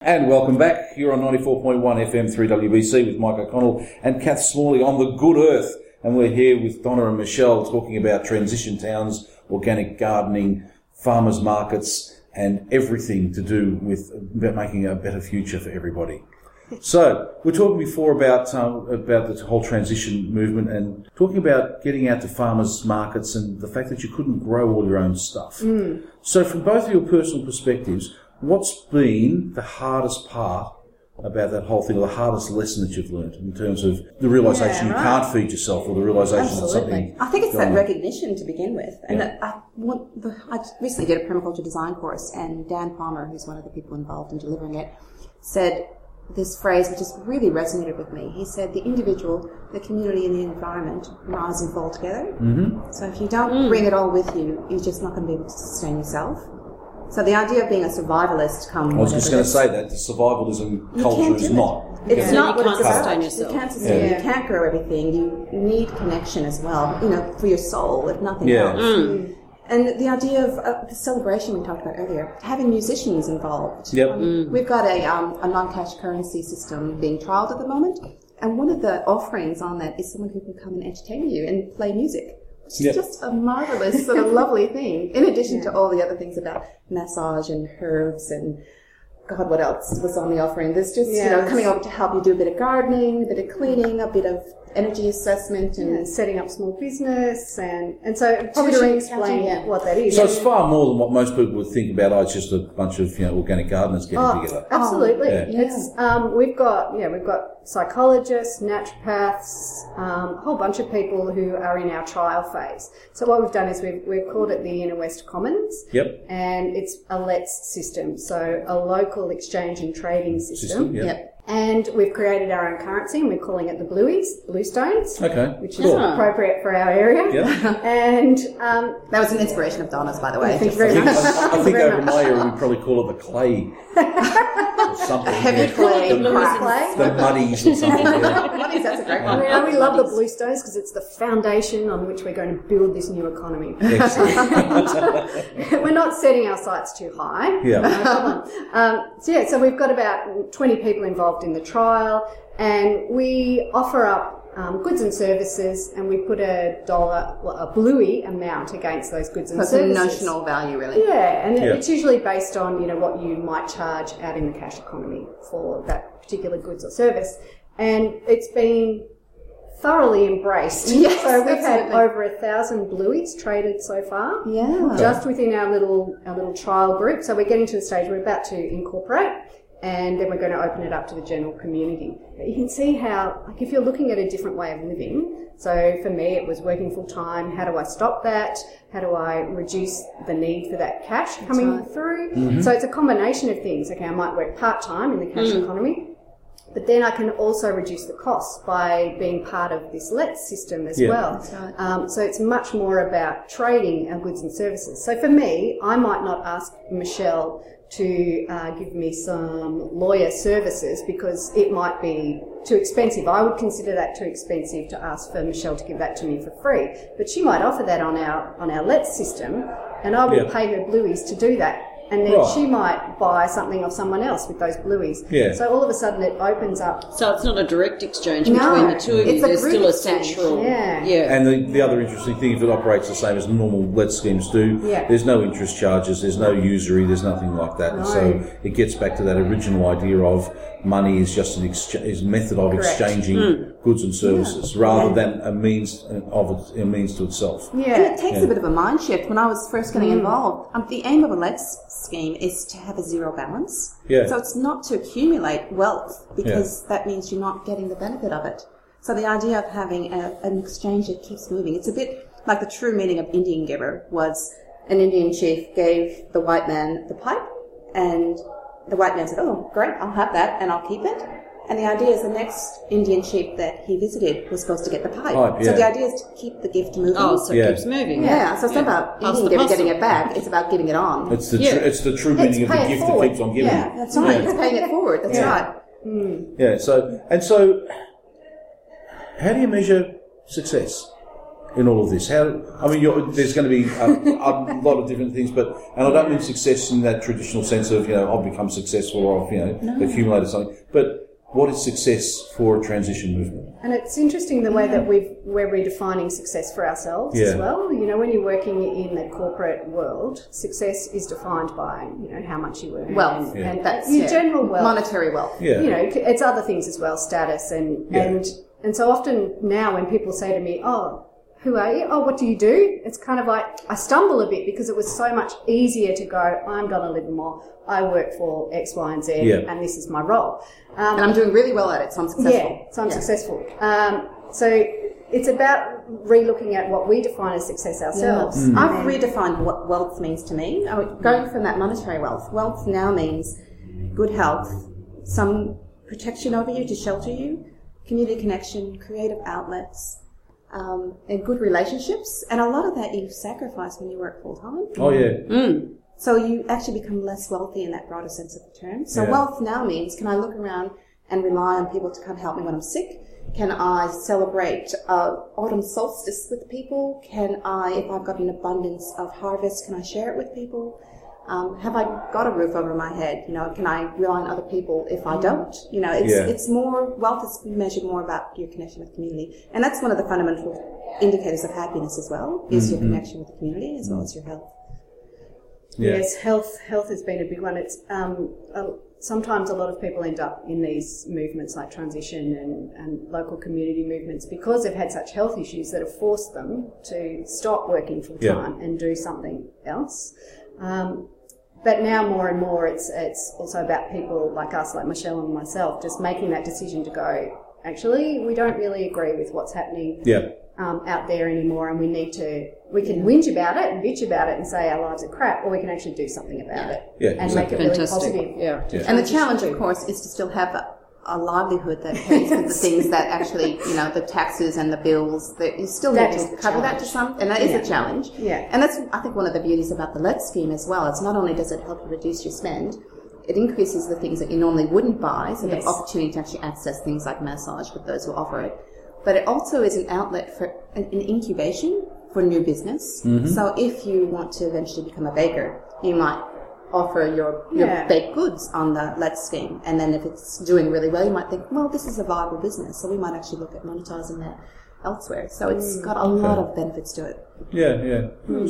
And welcome back. You're on 94.1 FM 3WBC with Mike O'Connell and Kath Smalley on the Good Earth. And we're here with Donna and Michelle talking about transition towns, organic gardening, farmers markets, and everything to do with making a better future for everybody. So, we're talking before about the whole transition movement and talking about getting out to farmers markets and the fact that you couldn't grow all your own stuff. So, from both of your personal perspectives, what's been the hardest part about that whole thing, or the hardest lesson that you've learned in terms of the realisation you can't feed yourself, or the realisation that something... I think it's that recognition to begin with. And I recently did a permaculture design course, and Dan Palmer, who's one of the people involved in delivering it, said this phrase which just really resonated with me. He said, the individual, the community and the environment rise and fall together. So if you don't bring it all with you, you're just not going to be able to sustain yourself. So the idea of being a survivalist I was just going to say that the survivalism culture is not. It's not what it's about. Yourself. You can't sustain. You can't grow everything. You need connection as well. For your soul, if nothing else. And the idea of the celebration we talked about earlier, having musicians involved. We've got a non-cash currency system being trialled at the moment, and one of the offerings on that is someone who can come and entertain you and play music. Which is just a marvellous sort of lovely thing, in addition to all the other things about massage and herbs and, God, what else was on the offering? There's just, coming over to help you do a bit of gardening, a bit of cleaning, a bit of energy assessment and setting up small business and so probably to explain what that is. So it's far more than what most people would think about. It's just a bunch of organic gardeners getting together. Absolutely. It's we've got psychologists, naturopaths, a whole bunch of people who are in our trial phase. So what we've done is we've called it the Inner West Commons. And it's a LETS system, so a local exchange and trading system. And we've created our own currency, and we're calling it the Bluestones, which is appropriate for our area. And that was an inspiration of Donna's, by the way. Thank you very much. I think over in my area we probably call it the clay. Or something. Heavy clay. The muddies or something. Muddies, that's a great one. We love the Bluestones because it's the foundation on which we're going to build this new economy. We're not setting our sights too high. So we've got about 20 people involved in the trial, and we offer up goods and services, and we put a bluey amount against those goods and services. That's a notional value, really. And it's usually based on what you might charge out in the cash economy for that particular goods or service, and it's been thoroughly embraced. So we've had over 1,000 blueys traded so far. Just within our little trial group. So we're getting to the stage we're about to incorporate, and then we're going to open it up to the general community. But you can see how, if you're looking at a different way of living, so for me it was working full time, how do I stop that? How do I reduce the need for that cash coming through? So it's a combination of things. Okay, I might work part time in the cash economy, but then I can also reduce the costs by being part of this LETS system as well. So it's much more about trading our goods and services. So for me, I might not ask Michelle to give me some lawyer services because it might be too expensive. I would consider that too expensive to ask for Michelle to give that to me for free. But she might offer that on our LETS system, and I will pay her blueys to do that. And then she might buy something of someone else with those blueys. So all of a sudden it opens up. So it's not a direct exchange between the two of you. There's still a central. And the other interesting thing, if it operates the same as normal LETS schemes do, there's no interest charges, there's no usury, there's nothing like that. And so it gets back to that original idea of money is just a method of exchanging goods and services rather than a means to itself. And it takes a bit of a mind shift. When I was first getting involved, the aim of a LETS scheme is to have a zero balance. So it's not to accumulate wealth because that means you're not getting the benefit of it. So the idea of having an exchange that keeps moving, it's a bit like the true meaning of Indian giver was an Indian chief gave the white man the pipe, and the white man said, oh, great, I'll have that and I'll keep it. And the idea is the next Indian chief that he visited was supposed to get the pipe. So the idea is to keep the gift moving. Oh, so it keeps moving. So it's not about Indian giver getting it back, it's about giving it on. It's the true meaning of the gift that keeps on giving. That's right. It's paying it forward. That's right. So how do you measure success? in all of this? There's going to be a lot of different things, and I don't mean success in that traditional sense of, I've become successful or I've, accumulated something, but what is success for a transition movement? And it's interesting the way that we're redefining success for ourselves as well. When you're working in the corporate world, success is defined by, how much you earn. Wealth. And that's your general wealth. Monetary wealth. Yeah. It's other things as well, status. And so often now when people say to me, oh, who are you? Oh, what do you do? It's kind of like I stumble a bit because it was so much easier to go, I'm going to live more. I work for X, Y, and Z, and this is my role. And I'm doing really well at it, so I'm successful. Yeah, so I'm successful. So it's about re-looking at what we define as success ourselves. Yeah. I've redefined what wealth means to me. Going from that monetary wealth. Wealth now means good health, some protection over you to shelter you, community connection, creative outlets, and good relationships. And a lot of that you sacrifice when you work full-time. Oh, yeah. So you actually become less wealthy in that broader sense of the term. So wealth now means, can I look around and rely on people to come help me when I'm sick? Can I celebrate autumn solstice with people? Can I, if I've got an abundance of harvest, can I share it with people? Have I got a roof over my head? Can I rely on other people if I don't? It's more, wealth is measured more about your connection with community. And that's one of the fundamental indicators of happiness as well, is your connection with the community as well as your health. Yeah. Yes, health has been a big one. It's sometimes a lot of people end up in these movements like transition and local community movements because they've had such health issues that have forced them to stop working full time and do something else. But now more and more it's also about people like us, like Michelle and myself, just making that decision to go, actually, we don't really agree with what's happening out there anymore, and we can whinge about it and bitch about it and say our lives are crap, or we can actually do something about it and make it really positive. Yeah. And the challenge, of course, is to still have a livelihood that pays for the things that actually, the taxes and the bills, that you still need to cover that to some, and that is a challenge. Yeah. And that's, I think, one of the beauties about the Let's scheme as well. It's not only does it help you reduce your spend, it increases the things that you normally wouldn't buy, so the opportunity to actually access things like massage with those who offer it. But it also is an outlet for an incubation for new business. Mm-hmm. So if you want to eventually become a baker, you might offer your baked goods on the Let's scheme. And then if it's doing really well, you might think, well, this is a viable business, so we might actually look at monetizing that elsewhere. So it's got a lot of benefits to it. Yeah, yeah.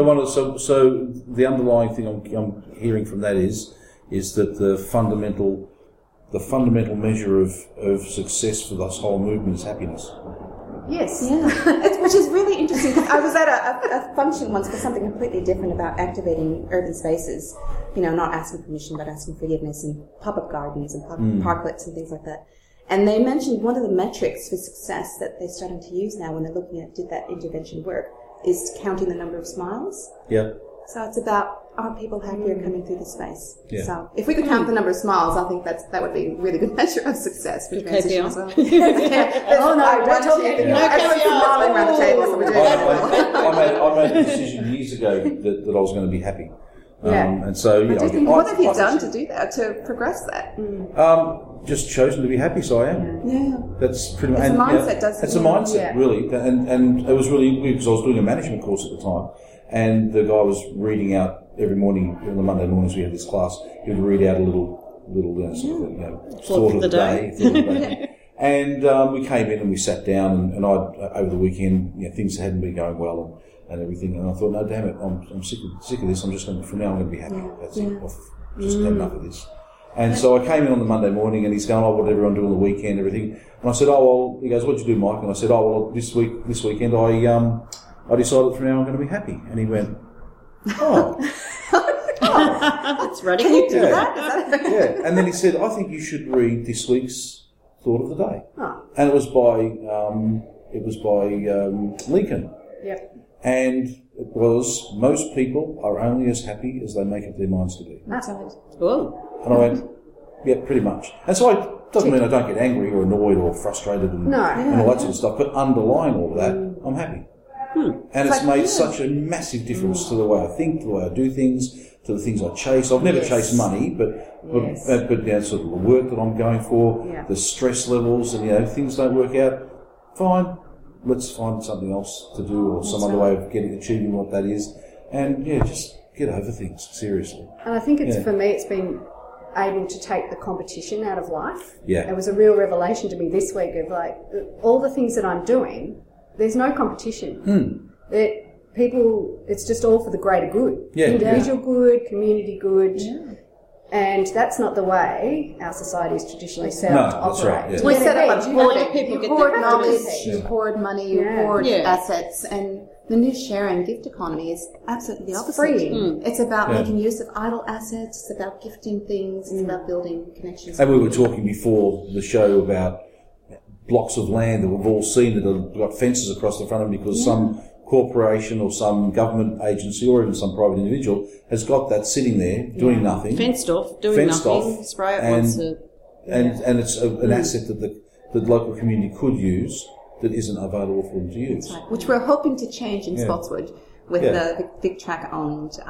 So the underlying thing I'm hearing from that is that the fundamental measure of success for this whole movement is happiness. Yes. Yeah. Which is really interesting. I was at a function once for something completely different about activating urban spaces. Not asking permission, but asking forgiveness, and pop-up gardens and parklets and things like that. And they mentioned one of the metrics for success that they're starting to use now when they're looking at did that intervention work is counting the number of smiles. Yeah. So it's about, are people happier coming through the space? Yeah. So if we could count the number of smiles, I think that would be a really good measure of success for transition as well. Oh no, don't talk everyone's smiling around the table, so we're doing it. I made a decision years ago that I was going to be happy. And so, what have you done to do that, to progress that? Just chosen to be happy, so I am. Yeah. That's pretty much. It's a mindset, doesn't it? It's a mindset, really. And it was really weird because I was doing a management course at the time, and the guy was reading out every morning, on the Monday mornings we had this class, he would read out a little thought of the day. And we came in and we sat down, and over the weekend, things hadn't been going well and everything, and I thought, no, damn it, I'm sick of this. I'm just going to, from now I'm going to be happy. Yeah. That's it. I've just had enough of this. And so I came in on the Monday morning, and he's going, what did everyone do on the weekend, everything. And I said, he goes, what'd you do, Mike? And I said, this weekend I decided from now I'm going to be happy. And he went, that's radical. Can you do that? Yeah. And then he said, I think you should read this week's Thought of the Day. Oh. And it was by Lincoln. Yep. And it was, most people are only as happy as they make up their minds to be. That's right. Oh. And I went, yeah, pretty much. And so it doesn't mean I don't get angry or annoyed or frustrated and all that sort of stuff, but underlying all of that, I'm happy. And it's made such a massive difference to the way I think, to the way I do things, to the things I chase. I've never chased money, but sort of the work that I'm going for, the stress levels, and things don't work out. Fine, let's find something else to do or some other way of achieving what that is. And, just get over things, seriously. And I think for me, it's been able to take the competition out of life. Yeah. It was a real revelation to me this week of all the things that I'm doing, there's no competition. It's just all for the greater good. Yeah. Individual good, community good. Yeah. And that's not the way our society is traditionally set up to operate. Right, yeah. We set up a hoarding. People You hoard get knowledge, their you hoard money, you hoard assets, and the new share and gift economy is absolutely the opposite. Freeing. It's about making use of idle assets, it's about gifting things, it's about building connections. And we were talking before the show about blocks of land that we've all seen that have got fences across the front of them because some corporation or some government agency or even some private individual has got that sitting there doing nothing. Fenced off, doing nothing, spray it once and it's an asset that the local community could use that isn't available for them to use. That's right. Which we're hoping to change in Spotswood with the VicTrack owned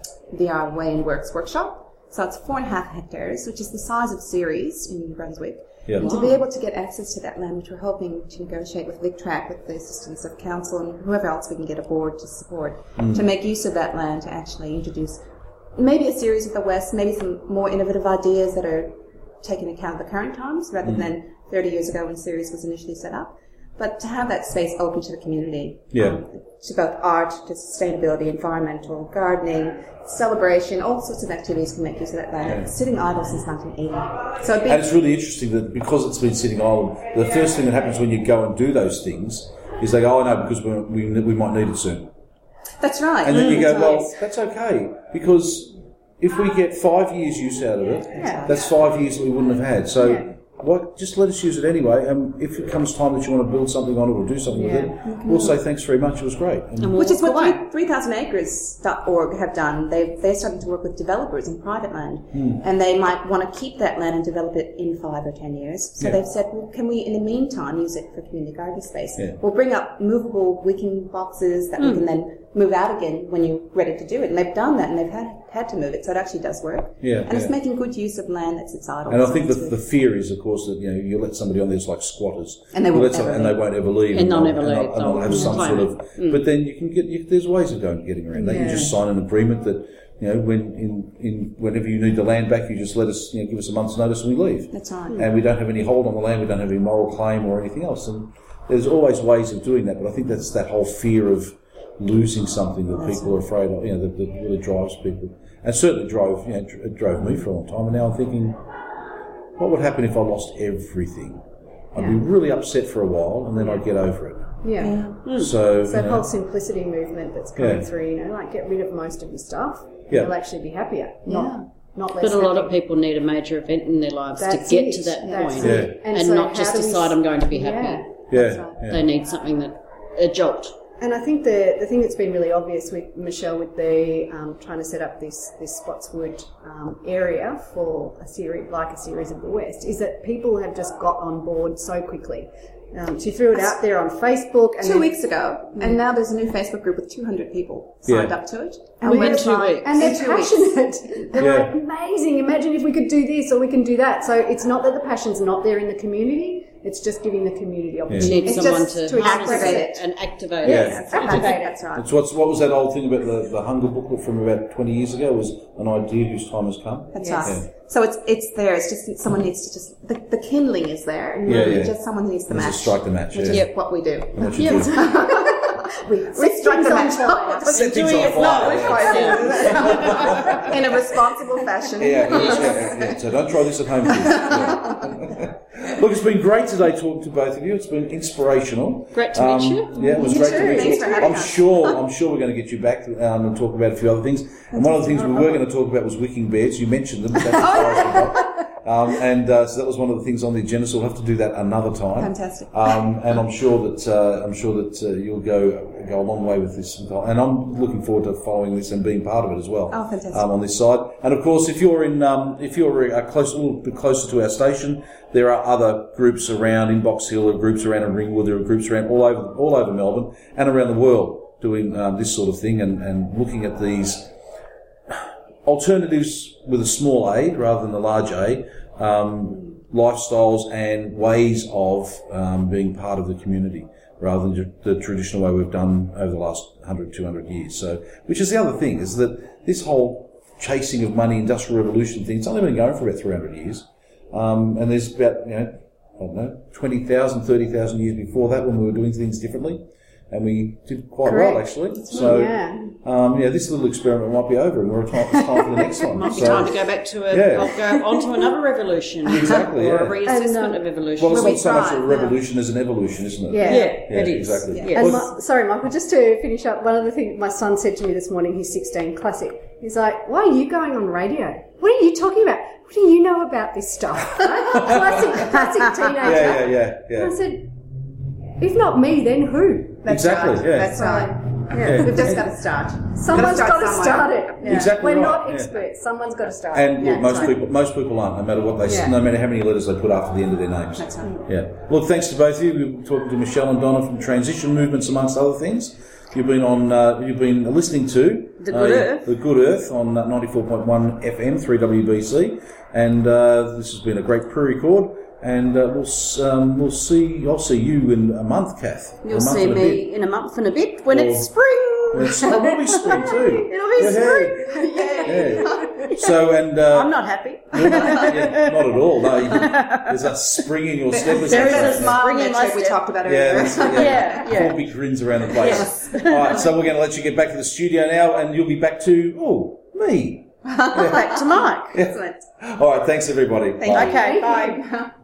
VR Way and Works workshop. So it's 4.5 hectares, which is the size of Ceres in New Brunswick. Yeah. And to be able to get access to that land, which we're hoping to negotiate with VicTrack, with the assistance of council and whoever else we can get aboard to support, to make use of that land to actually introduce maybe a series of the West, maybe some more innovative ideas that are taking account of the current times rather than 30 years ago when Ceres was initially set up. But to have that space open to the community, to both art, to sustainability, environmental, gardening, celebration, all sorts of activities can make use of that land. It's sitting idle since 1980. So and it's really interesting that because it's been sitting idle, the first thing that happens when you go and do those things is they go, oh no, because we might need it soon. That's right. And then you go, well, that's okay, because if we get 5 years use out of it, that's 5 years that we wouldn't have had. So just let us use it anyway. And if it comes time that you want to build something on it or do something with it, we'll say thanks very much. It was great. Which is what 3000acres.org have done. They're starting to work with developers in private land, and they might want to keep that land and develop it in 5 or 10 years. So they've said, well, can we, in the meantime, use it for community garden space? Yeah. We'll bring up movable wicking boxes that we can then move out again when you're ready to do it. And they've done that, and they've had to move it, so it actually does work. Yeah, and it's making good use of land that sits idle. And I think the fear is, of course, that you let somebody on there that's like squatters, and they won't ever leave, and they'll never leave, and they'll have some sort of. But then you can get. There's ways of getting around that. You just sign an agreement that whenever you need the land back, you just let us give us a month's notice and we leave. That's right. And we don't have any hold on the land. We don't have any moral claim or anything else. And there's always ways of doing that. But I think that's that whole fear of losing something that people are afraid of. That really drives people. And certainly drove me for a long time. And now I'm thinking, what would happen if I lost everything? I'd be really upset for a while, and then I'd get over it. So that whole simplicity movement that's coming through, get rid of most of your stuff. You'll actually be happier. Not less. But a lot of people need a major event in their lives to get to that point, and so not just decide I'm going to be happy. They need something a jolt. And I think the thing that's been really obvious with Michelle with the trying to set up this Spotswood area for a series of the West is that people have just got on board so quickly. She threw it out there on Facebook. And 2 weeks ago, and now there's a new Facebook group with 200 people signed up to it. And in 2 weeks. And they're passionate. They're like, amazing, imagine if we could do this or we can do that. So it's not that the passion's not there in the community, it's just giving the community opportunity. You need someone to activate it. And activate it. That's right. It's what was that old thing about the Hunger booklet from about 20 years ago was an idea whose time has come? That's right. Yeah. So it's there. It's just someone needs to the kindling is there. And just someone needs the match. Just strike the match. Which is what we do. And what you do. We strike the match. Set things on fire. In a responsible fashion. So don't try this at home, please. Look, it's been great today talking to both of you. It's been inspirational. Great to meet you. Yeah, it was great to meet Thanks you. for having us. I'm sure we're going to get you back and talk about a few other things. And one of the things we were going to talk about was wicking beds. You mentioned them, but that's as far as we got. So that was one of the things on the agenda. So we'll have to do that another time. Fantastic. And I'm sure that you'll go a long way with this. And I'm looking forward to following this and being part of it as well. Oh, fantastic. On this side. And of course, if you're a little bit closer to our station, there are other groups around in Box Hill, there are groups around in Ringwood, there are groups around all over Melbourne and around the world doing this sort of thing and looking at these alternatives with a small A rather than a large A, lifestyles and ways of being part of the community. rather than the traditional way we've done over the last 100, 200 years. So, which is the other thing, is that this whole chasing of money, industrial revolution thing, it's only been going for about 300 years. And there's about, 20,000, 30,000 years before that when we were doing things differently. And we did quite well, actually. So, this little experiment might be over, and it's time for the next one. Might be time to go back to go on to another revolution. Exactly, or a reassessment of evolution. Well, it's not so much a revolution as an evolution, isn't it? Yeah, it is. Exactly. Yeah. And sorry, Michael, just to finish up, one of the things my son said to me this morning, he's 16, classic. He's like, why are you going on radio? What are you talking about? What do you know about this stuff? classic teenager. Yeah. And I said, if not me, then who? That's exactly, right. yeah. That's right. Yeah. We've just got to start. Someone's got to start it. Yeah. Exactly. We're right. not experts. Someone's got to start and it. look, most people aren't, no matter what they, no matter how many letters they put after the end of their names. That's right. Yeah. Look, thanks to both of you. We were talking to Michelle and Donna from Transition Movements, amongst other things. You've been listening to The Good Earth on 94.1 FM 3WBC, and this has been a great pre-record. And I'll see you in a month, Kath. You'll see me in a month and a bit when it's spring. It will be spring too. It'll be spring. Yeah. So I'm not happy. Not at all. No, there's a spring in your step. There is a spring in my step. We talked about earlier. Yeah. 4 big grins around the place. Yes. All right, so we're going to let you get back to the studio now, and you'll be back to me. Back to Mike. Excellent. All right, thanks everybody. Okay, bye.